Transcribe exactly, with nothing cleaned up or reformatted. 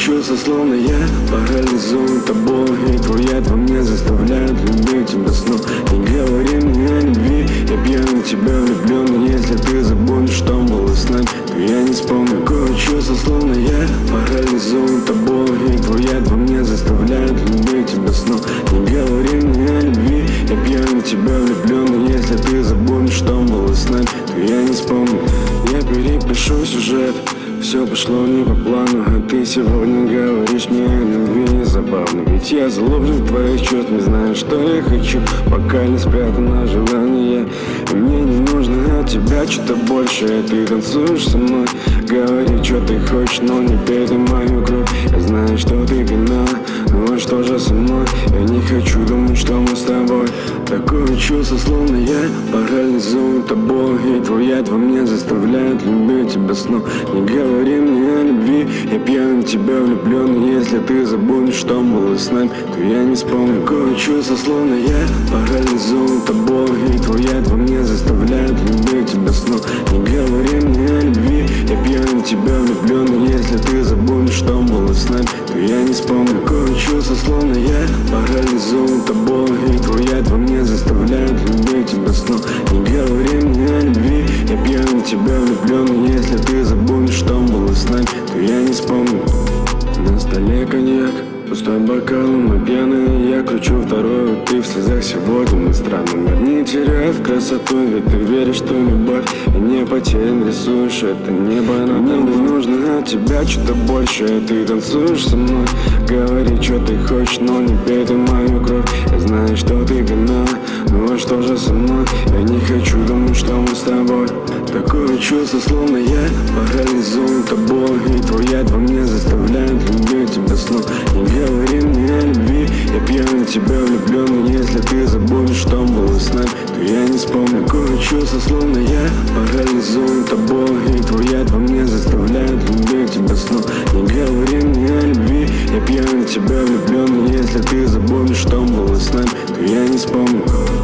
чувство, словно я парализован тобой, и твой яд во мне заставляет любить тебя снова. Не говори мне о любви, я пьяный в тебя влюблен, но если ты забудешь, что было с нами, то я не вспомню. Такое чувство, словно я парализован тобой, и твой яд во мне заставляет любить тебя снова. Не говори мне о любви, я пьяный в тебя влюблен, но если ты забудешь, что было с нами, то я не вспомню. Я перепишу сюжет, все пошло не по плану, а ты сегодня говоришь мне о любви. Забавно, ведь я залоблен в твоих чувств, не знаю, что я хочу, пока не спрятано желание. И мне не нужно от тебя что-то большее, ты танцуешь со мной. Говори, что ты хочешь, но не пей ты мою кровь. Я знаю, что ты пьяна, ну а что же со мной? Я не хочу думать, что мы с тобой. Такое чувство, словно я парализован тобой, и твой яд во мне заставляет любить тебя снова. Не говори мне о любви, я пьяный в тебя влюблен, и если ты забудешь, что было с нами, то я не вспомню. Такое чувство, словно я парализован тобой, и твой яд во мне заставляет любить тебя снова. Не говори мне о любви, я пьяный в тебя влюблен, и если ты забудешь, что было с нами, то я не вспомню. Такое чувство, словно я парализован тобой, и твой яд во мне заставляет любить тебя снова. Не говори мне о любви, я пьяный в тебя влюблен, и если ты забудешь, что было с нами, то я не вспомню. На столе коньяк, пустой бокал, мы пьяные, я кручу вторую, ты в слезах сегодня. Мы странный мир не теряет красоту, ведь ты веришь, что любовь и не потерян рисуешь, это небо. Но мне не нужно от тебя что-то большее, ты танцуешь со мной. Говори, что ты хочешь, но не пей ты мою кровь. Я знаю, что ты пьяна, ну а что же со мной? Я не хочу думать, что мы с тобой. Такое чувство, словно я парализован тобой, и твой яд во мне заставляет любить тебя снова. Не говори мне о любви, я пьяный в тебя влюблен, и если ты забудешь, что было с нами, то я не вспомню. Такое чувство, словно я парализован тобой, и твой яд во мне заставляет любить тебя снова. Не говори мне о любви, я пьяный в тебя влюблен, и если ты забудешь, что было с нами, то я не вспомню.